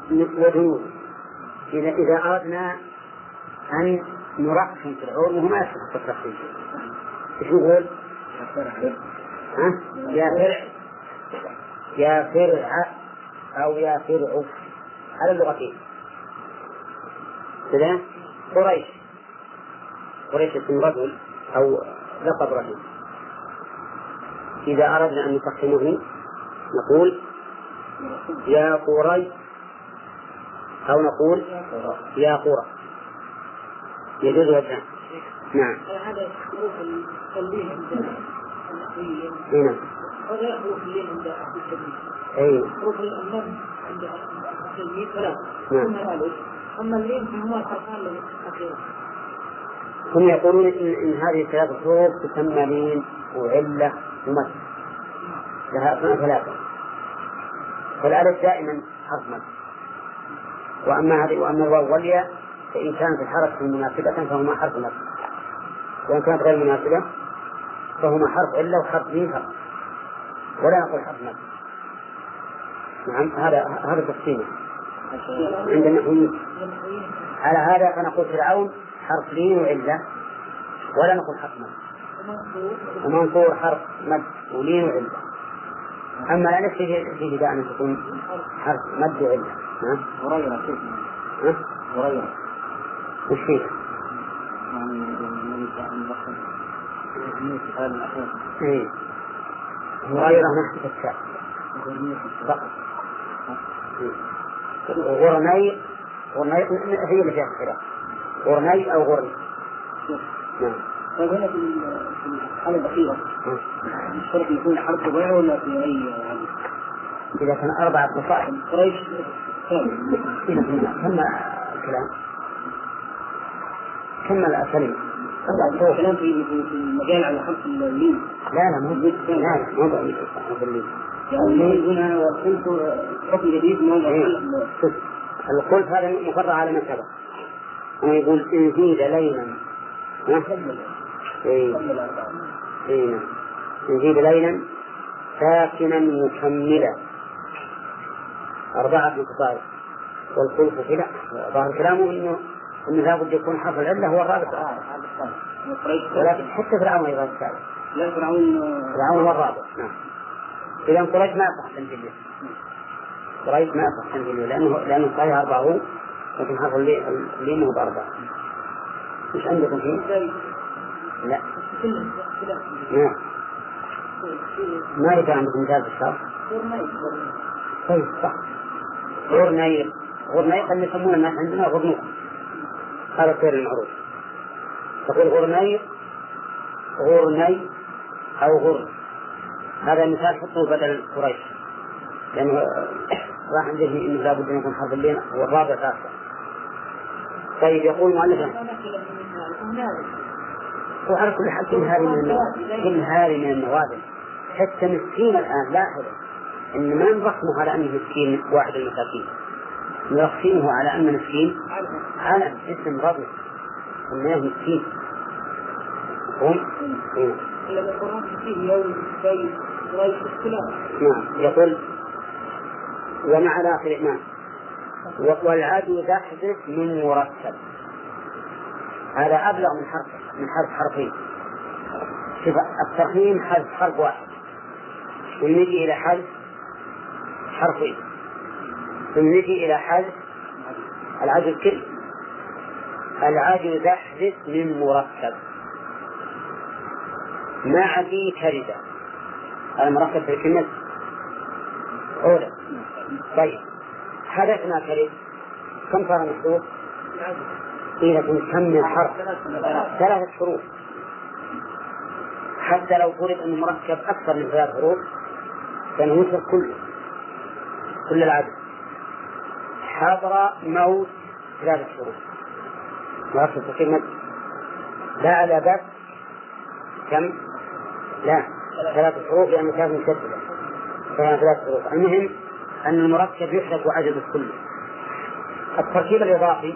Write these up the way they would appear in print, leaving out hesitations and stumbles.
وديون. إذا أردنا أن نرقم في العور وهو ما يستحق الترقيم، إيش نقول؟ يا فرع، يا فرع، أو يا فرع، على اللغتين. كذا قريش اسم رجل أو لقب رجل، إذا أردنا أن نفخمه نقول يا قري، أو نقول يا قرى، يجوز وجهان. نعم. هذا حروف التنبيه عند النحويين. نعم. ولا حروف اللين عند التلميذ. أي. حروف النبض عند التلميذ ثلاث. نعم. أما اللين فهو الحرفان الأخيرة. هم يقولون إن هذه الثلاث حروف تسمى لين وعلة ومد، لها أسماء ثلاثة. فالألف دائما حرف مد، وأما الواو والياء فإن كانت الحركة مناسبة فهما حرف مد، وإن كانت غير مناسبة فهما حرف علة وحرف لين فقط، ولا نقول حرف مد. نعم. هذا تقسيمه عند النحويين. على هذا فنقول فرعون حرف لين وعلة، ولا نقول حرف مد، ومنصور حرف مد ولين وعلة. أما لا نفسه فيه داء أن تكون حرف مد وعلة. غريرة وش فيه؟ غريرة نحن الشاء فقط. غرني هي اللي فيها الخلاف، غرني أو غرني. نعم. طيب هنا في الحالة الأخيرة الشرط يكون حرف ضيع ولا في أي يعني؟ إذا كان 4 فصائل قريش كم الكلام؟ كم الكلمة؟ كلام في المجال على حرف اللين. لا مو ضعيف حرف اللين. يعني هنا وقلت حكم جديد موضع القلت هذا مفرع على من سبق، ويقول إن زيد لينا إن زيد لينا ساكنا مكملا 4 انتصار. والخلف كلا ظاهر كلامه إنه لابد يكون حرف العلة هو الرابع، ولكن حتى فرعون أيضا الثالث. لا فرعون هو الرابع. نعم. إذا قريش ما يصح تنزيله، قريش ما يصح تنزيله لأنه صحيح 4 لكن حرف اللين هو 4. مش عندكم فيه؟ لا. نعم. ما يكون عندكم مثال بالشرط؟ طيب صح. غرنيق قد يسمون الناس عندنا غرنوق، هذا خير المعروف. تقول غرني أو غرن، هذا مثال حطه بدل قريش، لأنه راح عنده إنه لابد أن يكون حرف اللين هو الرابع تاسع. طيب يقول مؤلفا وعلى كل حال كل هذه من النوادر. حتى مسكين الآن لاحظ إن ما نرقمه على أنه مسكين واحد المساكين، نرقمه على أنه مسكين علم اسم ربه أنه مسكين. نعم. يقول ومع الآخر نعم. والعدو تحدث من مركب، هذا أبلغ من حرف حرفين. شوف الترقيم حذف حرف واحد، ونجي إلى حذف حرفين، ثم نجي إلى حذف العدو كل. العدو تحدث من مركب مع ذي كردة، المركب في الكلمة أولى. طيب حدثنا كرد كم صار محذوف؟ إذا نكمل حرف 3 حروف، حتى لو فرض أن مركب أكثر من 3 حروف فنوصف كل العدد. حضر موت 3 حروف مركب في كلمة لا على بس كم؟ لا 3 حروف لأنه كان مشددة، فهي 3 حروف. المهم أن المركب يحرك عدد كله. التركيب الإضافي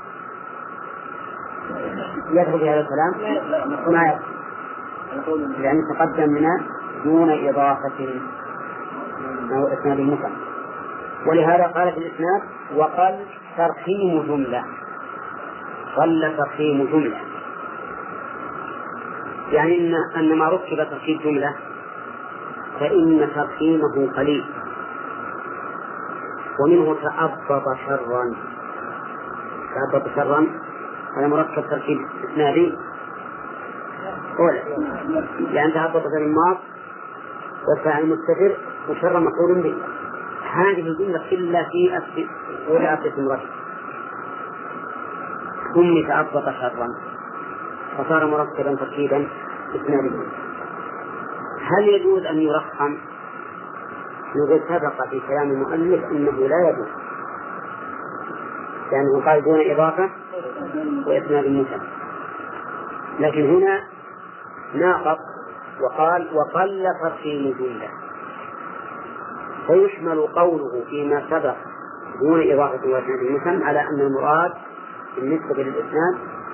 يدخل في هذا الكلام ما يدخل، لأن تقدم لنا دون إضافة أو إسناد المفرد. ولهذا قال في الإسناد وقل ترخيم جملة، قل ترخيم جملة، يعني أن ما ركب تركيب جملة فإن ترخيمه قليل. ومنه تأبط شرا، تأبط شرا هذا مركب تركيب إسنادي أولا، لأن تأبط في الماض والفاعل مستتر وشر مفعول به. هذه الجملة إلا في أولى أفعلة مركب ثم تأبط شرا فصار مركبا تركيبا إسناديا. هل يجوز أن يرخم؟ يقول سبق في كلام المؤلف أنه لا يجوز، لأنه قال دون إضافة وإسناد مسلم، لكن هنا ناقض وقال وقل ترخيم جملة، فيشمل قوله فيما سبق دون إضافة وإسناد مسلم على أن المراد بالنسبة للإسناد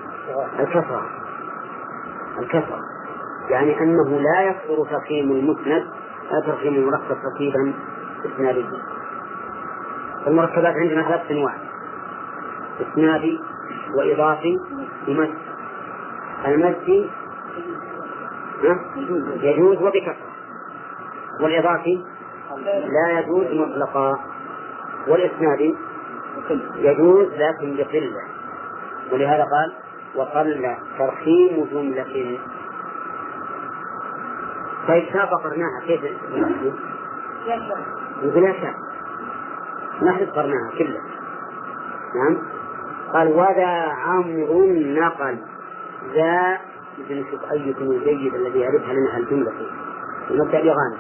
الكسرة، يعني أنه لا يكثر ترخيم المسند لا ترخيم المركب تركيبا إسناديا. المركبات عندنا 3 أنواع: إسنادي وإضافي ومد. المد يجوز وبكثرة، والإضافي لا يجوز مطلقا، والإسنادي يجوز لكن بقلة. ولهذا قال وقل ترخيم جملة. فإذا فقرناها كيف نحن؟ يقول لا شك نحن فقرناها كلها. نعم. قال وذا عمرو نقل ذا، نشوف أيكم الجيد الذي يعرفها لنا الجملة فيه. ونبدأ بغانم.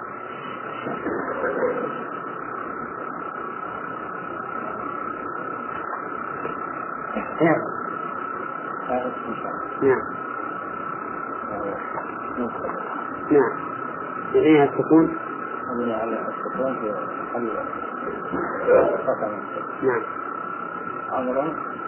نعم نعم يعنيها السكون على السكون في حلوة. نعم. عمرو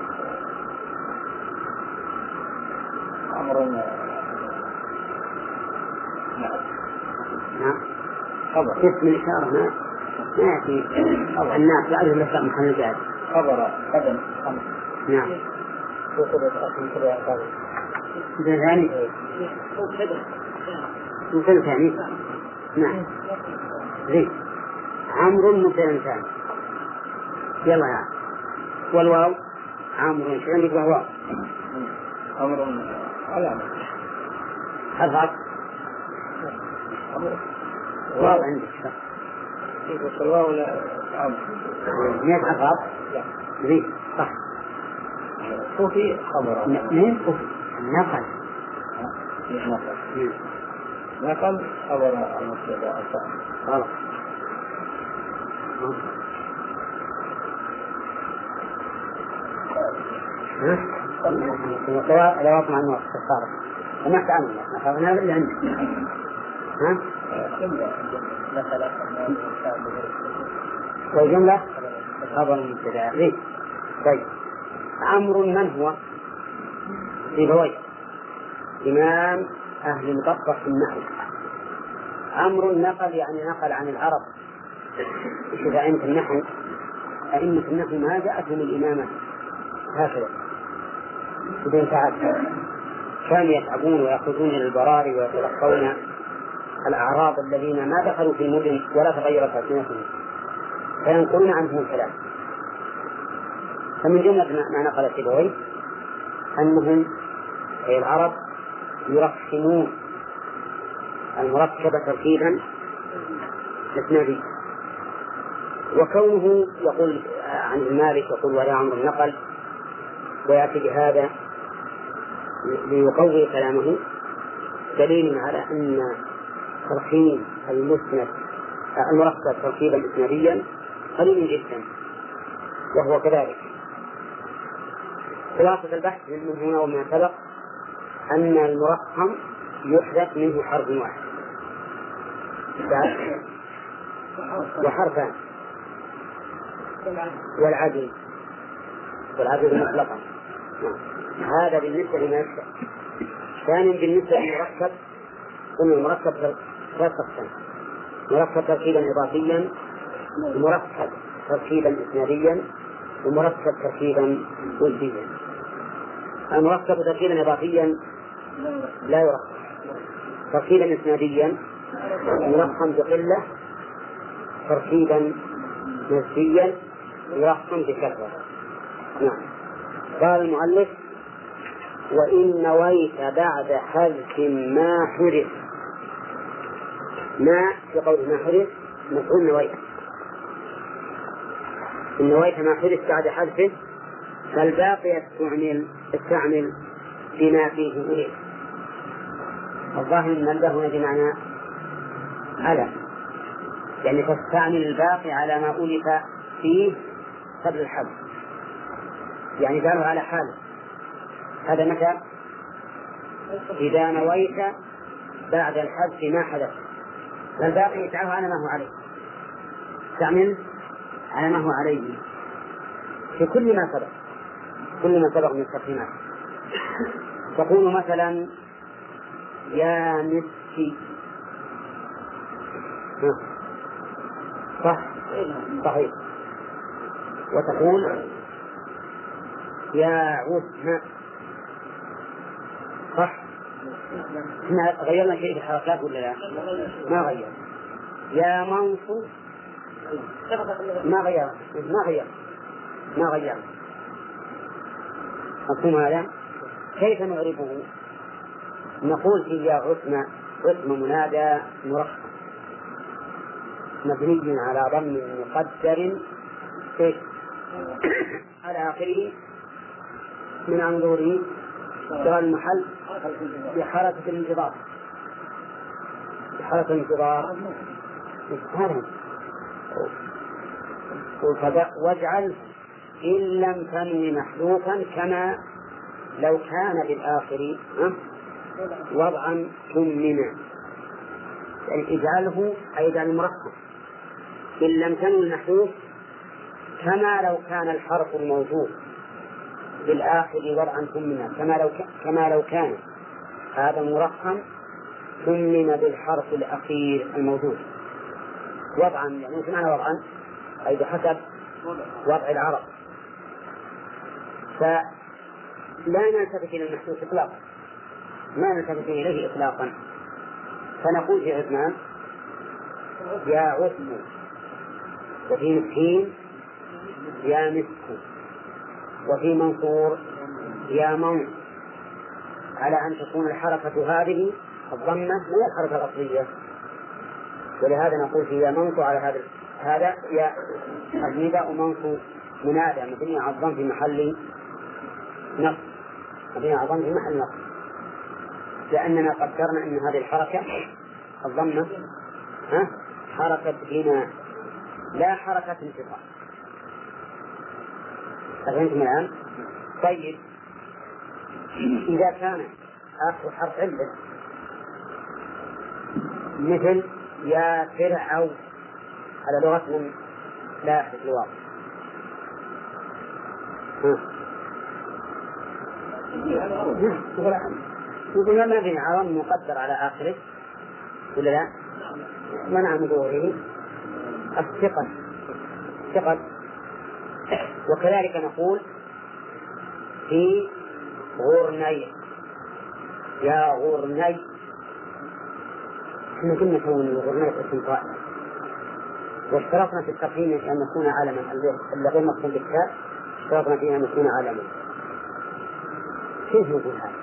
نعم خبر اسم الإشارة ما يأتي الناس لا أجل لساء محل جاد خبر قدم. نعم وصلت أخي كذا قال مثل ثاني مثل ثاني. نعم زين عمرو مثل ثاني. يلا يا والواو عمرو شو عندك واو؟ عمرو علامة حرف عطف واو عندك صح. الواو لا عمرو مية حرف عطف زين صح. صوفي خبر مين صوفي النقل نقل خبر المبتدأ غلط. الوقت مع الوقت صارت وما تعمل أخذنا اللي عندك. ها؟ مثلا والجملة خبر المبتدأ. ليه؟ طيب عمرو من هو؟ سيبويه إمام أهل المطبق في النحو. عمرو نقل يعني نقل عن العرب. شوف أئمة النحو، أئمة النحو ما جاءتهم الإمامة هكذا بدون تعب، كانوا يتعبون ويأخذون إلى البراري ويتلقون الأعراب الذين ما دخلوا في المدن ولا تغيرت ألسنتهم فينقلون عنهم الكلام. فمن جملة ما نقل سيبويه أنهم أي العرب يرخمون المركب تركيبا إسناديا. وكونه يقول عن المالك يقول ولا عمرو النقل ويأتي بهذا ليقوي كلامه دليل على أن ترخيم المسند المركب تركيبا إسناديا قليل جدا، وهو كذلك. خلاصة البحث من هنا وما سبق أن المرخم يحدث منه حرف واحد وحرفان والعدل مطلقا. هذا بالنسبة لما يكتب. ثانيا بالنسبة للمركب قلنا المركب 3 أقسام: مركب تركيبا إضافيا، مركب تركيبا إسناديا ومركب تركيبا جزئيا. المركب تركيبا إضافيا لا يركب، تركيبا إسناديا يرقم بقلة، تركيبا نسبيا يرقم بكثرة. نعم. قال المؤلف: وإن نويت بعد حذف ما حرف. ما في قول ما حرف مفعول نويت، إن نويت ما حرف بعد حذفه فالباقي استعمل بما فيه أريد. الظاهر أن له بمعنى على، يعني تستعمل الباقي على ما ألف فيه قبل الحذف، يعني قالوا على حاله. هذا متى؟ إذا نويت بعد الحذف ما حدث فالباقي يتعاه على ما هو عليه، استعمل على ما هو عليه في كل ما سبق، كل ما سبق من التقسيمات. تقول مثلا يا مسكي، صح؟ صحيح. وتقول يا عثمان، صح؟ احنا غيرنا شيء في الحركات ولا لا؟ ما غير. يا منصور ما غير. مفهوم هذا؟ كيف نعرفه؟ نقول في يا عثمان اسم منادى مركب مبني على ضم مقدر على آخره من عنظوره اشتغال المحل بحركة الانتظار. واجعل إن لم تنوي محذوفا كما لو كان بالآخر وضعا ثمنا، يعني اجعله أي اجعل المركب إن لم تنوي محذوف كما لو كان الحرف الموجود بالآخر وضعا ثمنا، كما لو كان هذا مرقم ثمن بالحرف الأخير الموجود وضعا، يعني مثل معنى وضعا أي بحسب وضع العرب. فلا نلتفت إلى المحذوف إطلاقا، ما نلتفت إليه إطلاقا، فنقول في عثمان يا عثمان، وفي مسكين يا مسكين، وفي منصور يا منصور، على أن تكون الحركة هذه الضمة من الحركة الأصلية. ولهذا نقول في يا منصور على هذا يا النداء منصور منادى مبني على الضم في محل نصب، لأننا قدرنا أن هذه الحركة الضمة حركة بناء لا حركة انتقال. فهمتم الآن؟ طيب، إذا كان آخر حرف علة مثل يا فرعون على لغة من لا يحدث الواو، يقول ما في عوام مقدر على آخره ولا لا؟ منع من ظهوره الثقل. وكذلك نقول في غرني يا غرني، احنا كنا نسوي غرني اسم طائر، واشترطنا في التقييم أن يكون علما، الذي مقصود بالتاء اشترطنا فيها أن يكون علما. كيف نقول هذا؟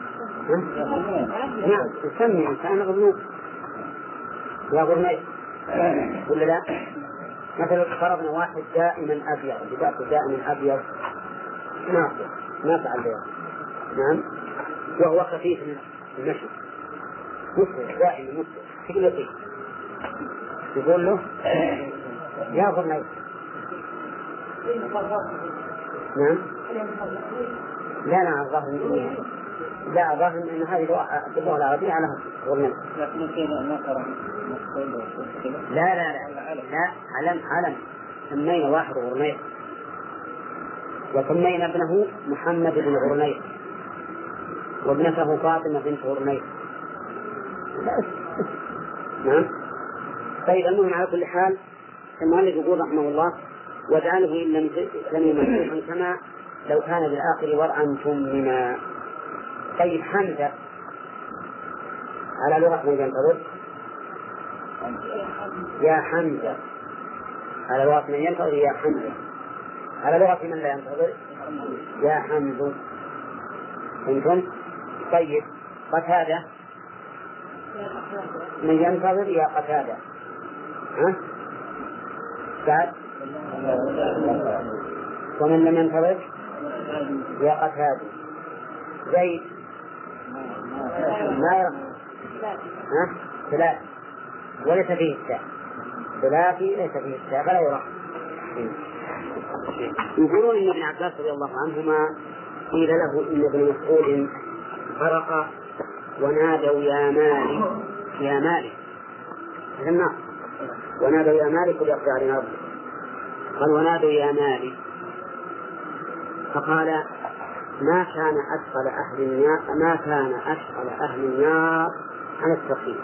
نعم، نسمي إنسان غرني يا غرني ولا لا؟ مثلا فرضنا واحد دائما أبيض، بتأكل دائما أبيض ما فعل بيض، نعم، وهو خفيف المشي مسلم دائما مسلم تقلقي، يقول له يا غرني. نعم، لا الظاهر أن هذه اللغة العربية على غرني. لا علم سمينا واحد غرنيط، وسمينا ابنه محمد بن غرنيط، وابنته فاطمة بنت غرنيط. نعم. طيب، المهم على كل حال المؤلف يقول رحمه الله واجعله إن لم يمسوحا كما لو كان بالآخر ورعا ثمنا. طيب حمزة على لغة من ينتظر يا حمزة، على لغة من ينتظر يا حمزة، على لغة من لا ينتظر يا حمز. فهمتم؟ طيب قتادة من ينتظر يا قتادة، ها؟ بعد ومن لم ينتظر يا قتادة. زيد ما يرى، ها؟ ثلاث وليس فيه التاء، ثلاثي ليس فيه التاء فلا يرى. يقولون إن ابن عباس رضي الله عنهما قيل له إن ابن مسعود فرق ونادوا يا مالك يا مالك النار، ونادوا يا مالك ليقضي علينا ربك، قال ونادوا يا مالك، فقال ما كان أشغل أهل النار عن التقييم،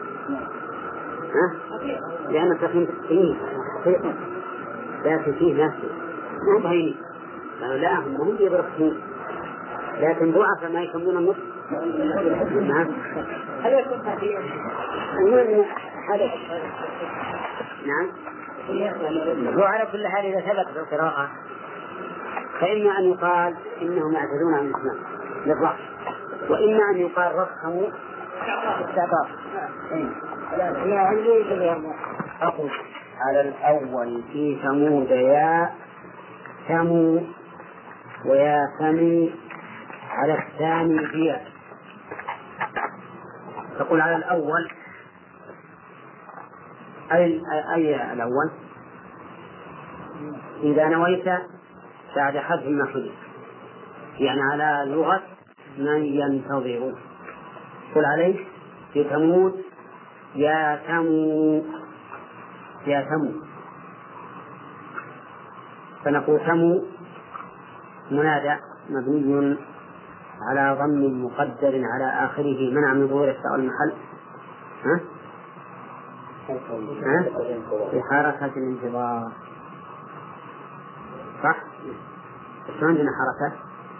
لأن التقييم فيه لكن فيه ناس مو بهين، لا هم يبرقون، لكن ضعف ما يسمون النص. نعم هل يكون هذه المهم حدث؟ نعم وعلى كل حال إذا ثبت في القراءة فإما أن يقال إنهم يعتدون عن الإسلام للضعف، وإما أن يقال رفعوا السابق. أقول على الأول في ثمود يا ثمود ويا ثمي، على الثاني فيها. تقول على الأول أي الأول إذا نويت بعد حذف ما حذف، يعني على لغة من ينتظر. قل عليه في ثمود يا ثمود يا ثمود، فنقول ثمود منادى مبني على ضم مقدر على آخره منع من ظهور التاء المحل في حركة الانتظار، صح؟ شو عندنا حركة؟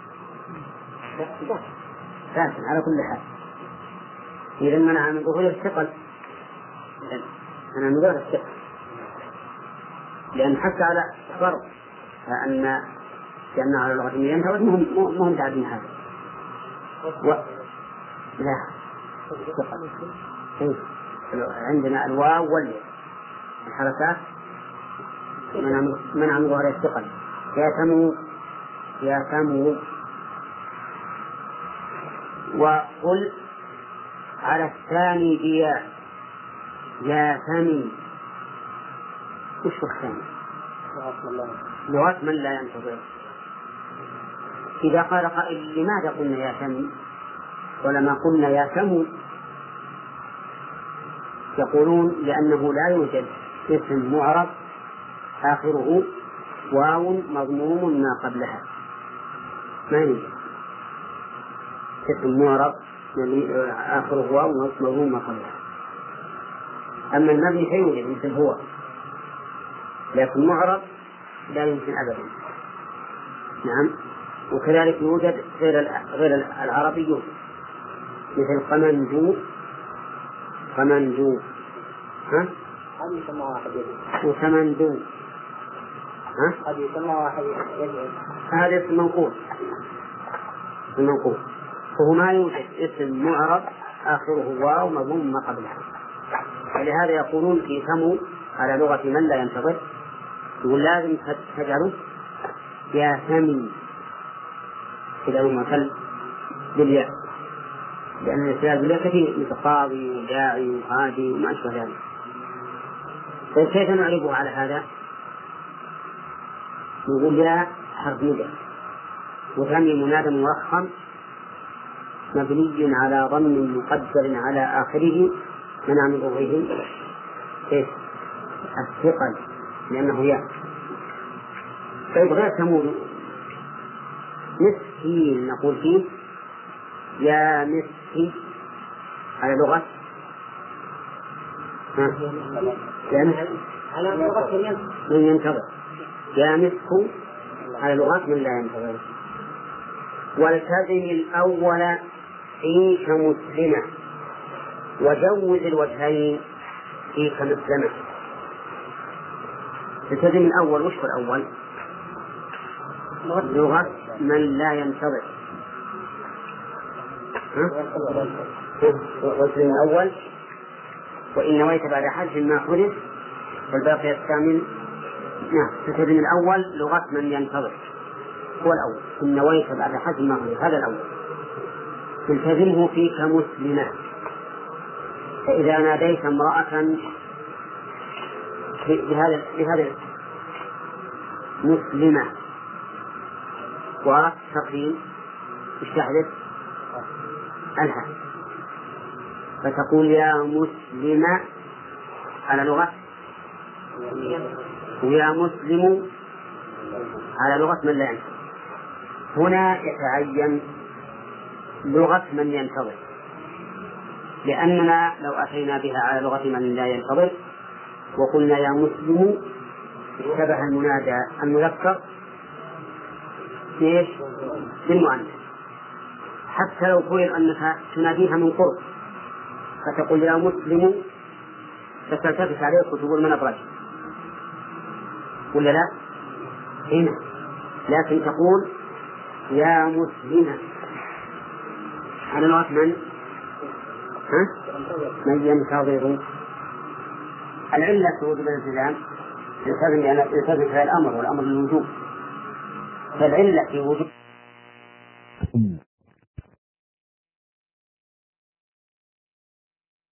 لكن على كل حال إذا منع من ظهور الثقل، منع من ظهور الثقل، لأن حتى على فرض لأن على لغة ينتظر مهم تعدين هذا لا عندنا الواو والياء الحركات منع من ظهور الثقل. يا ثمود يا ثمود. وقل على الثاني بياء يا ثمي. وش الثاني؟ لغة من لا ينتظر. إذا قال قائل لماذا قلنا يا ثمي ولما قلنا يا ثمود؟ يقولون لأنه لا يوجد اسم معرب آخره واو مضموم ما قبلها، ما يوجد اسم معرب آخره واو مضموم ما قبلها. أما المبني فيوجد مثل هو، لكن معرب لا يمكن أبدا. نعم. وكذلك يوجد غير العربي مثل قمنجو ها؟ هذه يسمى واحد وثمندو ها؟ هذه يسمى واحد هذا اسم منقول فهو ما يوجد اسم معرب آخره واو مضموم ما قبلها. ولهذا يقولون في ثمود على لغة من لا ينتظر يقول لازم تجعله يا ثمي إذا هو مثل بالياء، لأن الإسلام بالياء كثير مثل قاضي وداعي وهادي وما أشبه ذلك. فكيف نعرفه على هذا؟ نقول يا حرف ندى وثمي منادى مرخم مبني على ضم مقدر على آخره منع من ظهوره الثقل لأنه ياء. طيب غير ثمود مسكين نقول فيه يا مسكين على لغة على لغة من ينتظر، يامسه على لغات من لا ينتظر. والتزم الأول فيك مسلمة وجوز الوجهين فيك مسلمة. التزم الأول، وش هو الأول؟ لغة من لا ينتظر. والتزم الأول وإن نويت بعد حذف ما حدث والباقي الثامن. التزم الأول لغة من ينتظر هو الأول، إن نويت بعد حذف ما حدث هذا الأول. تلتزمه فيك مسلمة، فإذا ناديت امرأة بهذا مسلمة وأردت تقديم ايش تحدث؟ الها، فتقول يا مسلمة على لغة، ويا مسلم على لغة من لا ينتظر. هنا يتعين لغة من ينتظر، لأننا لو أتينا بها على لغة من لا ينتظر وقلنا يا مسلم اشتبه المنادى المذكر ايش؟ بالمؤنث، حتى لو فرض أنك تناديها من قرب فتقول يا مسلم فتلتفت عليك وتقول من أبرج ولا لا؟ هنا لكن تقول يا مسلمة على لغة من؟ من ينتظر. العلة في وجوب الالتزام يلتزم فيها الأمر، والأمر للوجوب، فالعلة في وجوب